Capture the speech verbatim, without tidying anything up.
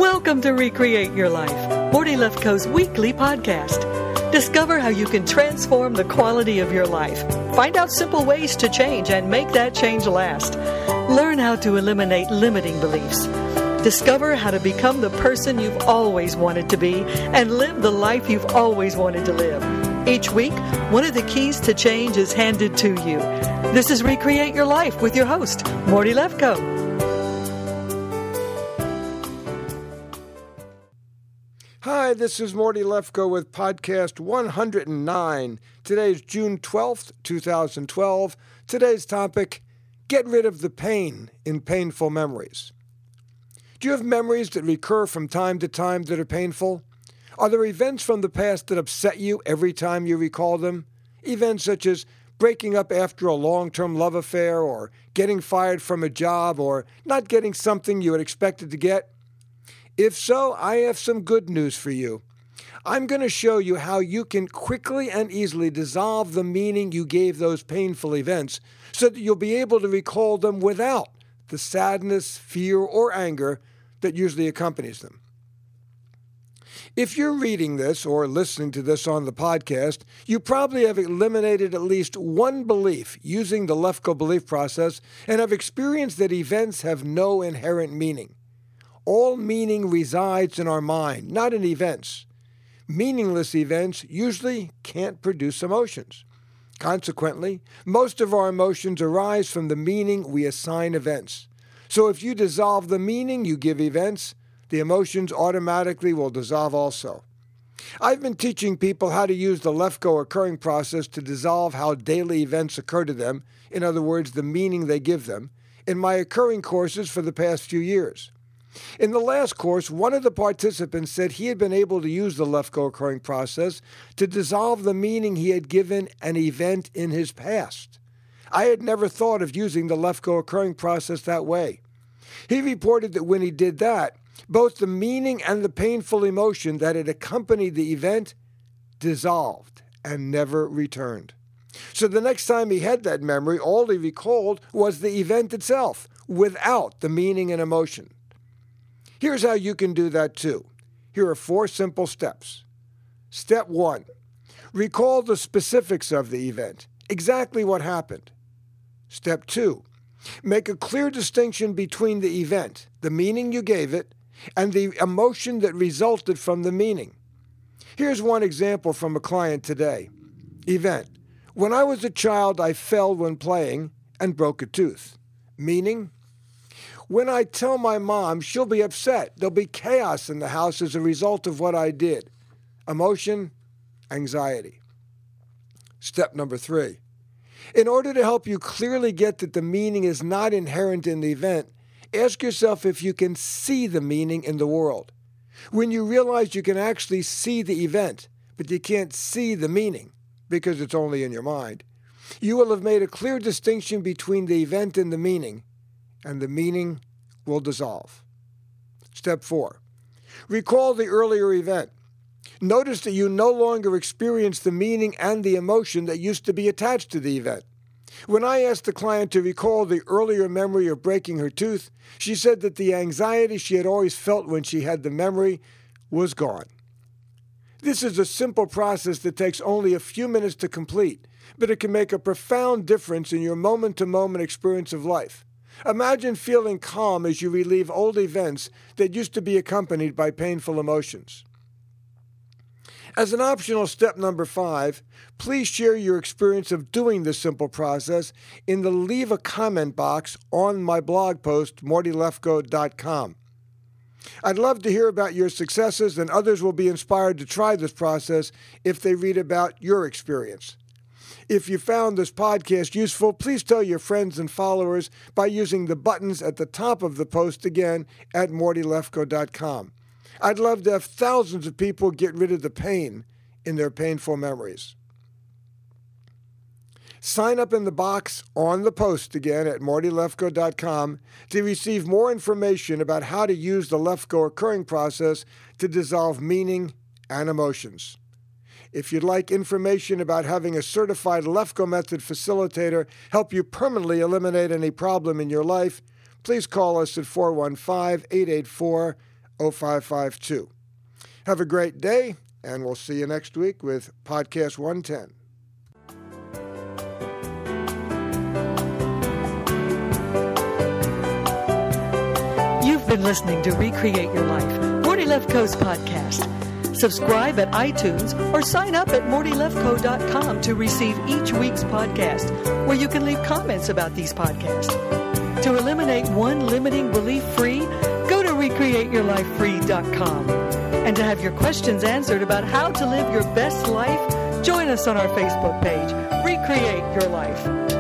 Welcome to Recreate Your Life, Morty Lefkoe's weekly podcast. Discover how you can transform the quality of your life. Find out simple ways to change and make that change last. Learn how to eliminate limiting beliefs. Discover how to become the person you've always wanted to be and live the life you've always wanted to live. Each week, one of the keys to change is handed to you. This is Recreate Your Life with your host, Morty Lefkoe. Hi, this is Morty Lefkoe with podcast one hundred nine. Today is June twelfth, two thousand twelve. Today's topic, get rid of the pain in painful memories. Do you have memories that recur from time to time that are painful? Are there events from the past that upset you every time you recall them? Events such as breaking up after a long-term love affair, or getting fired from a job, or not getting something you had expected to get? If so, I have some good news for you. I'm going to show you how you can quickly and easily dissolve the meaning you gave those painful events so that you'll be able to recall them without the sadness, fear, or anger that usually accompanies them. If you're reading this or listening to this on the podcast, you probably have eliminated at least one belief using the Lefkoe belief process and have experienced that events have no inherent meaning. All meaning resides in our mind, not in events. Meaningless events usually can't produce emotions. Consequently, most of our emotions arise from the meaning we assign events. So if you dissolve the meaning you give events, the emotions automatically will dissolve also. I've been teaching people how to use the Lefkoe occurring process to dissolve how daily events occur to them, in other words, the meaning they give them, in my occurring courses for the past few years. In the last course, one of the participants said he had been able to use the Lefkoe occurring process to dissolve the meaning he had given an event in his past. I had never thought of using the Lefkoe occurring process that way. He reported that when he did that, both the meaning and the painful emotion that had accompanied the event dissolved and never returned. So the next time he had that memory, all he recalled was the event itself, without the meaning and emotion. Here's how you can do that too. Here are four simple steps. Step one, recall the specifics of the event, exactly what happened. Step two, make a clear distinction between the event, the meaning you gave it, and the emotion that resulted from the meaning. Here's one example from a client today. Event, when I was a child, I fell when playing and broke a tooth. Meaning, when I tell my mom, she'll be upset. There'll be chaos in the house as a result of what I did. Emotion, anxiety. Step number three. In order to help you clearly get that the meaning is not inherent in the event, ask yourself if you can see the meaning in the world. When you realize you can actually see the event, but you can't see the meaning because it's only in your mind, you will have made a clear distinction between the event and the meaning, and the meaning will dissolve. Step four, recall the earlier event. Notice that you no longer experience the meaning and the emotion that used to be attached to the event. When I asked the client to recall the earlier memory of breaking her tooth, she said that the anxiety she had always felt when she had the memory was gone. This is a simple process that takes only a few minutes to complete, but it can make a profound difference in your moment-to-moment experience of life. Imagine feeling calm as you relive old events that used to be accompanied by painful emotions. As an optional step number five, please share your experience of doing this simple process in the Leave a Comment box on my blog post, morty lefkoe dot com. I'd love to hear about your successes, and others will be inspired to try this process if they read about your experience. If you found this podcast useful, please tell your friends and followers by using the buttons at the top of the post again at morty lefkoe dot com. I'd love to have thousands of people get rid of the pain in their painful memories. Sign up in the box on the post again at morty lefkoe dot com to receive more information about how to use the Lefkoe occurring process to dissolve meaning and emotions. If you'd like information about having a certified Lefkoe Method facilitator help you permanently eliminate any problem in your life, please call us at four one five, eight eight four, oh five five two. Have a great day, and we'll see you next week with Podcast one ten. You've been listening to Recreate Your Life, Morty Lefkoe's podcast. Subscribe at iTunes or sign up at morty lefkoe dot com to receive each week's podcast, where you can leave comments about these podcasts. To eliminate one limiting belief free, go to recreate your life free dot com. And to have your questions answered about how to live your best life, join us on our Facebook page, Recreate Your Life.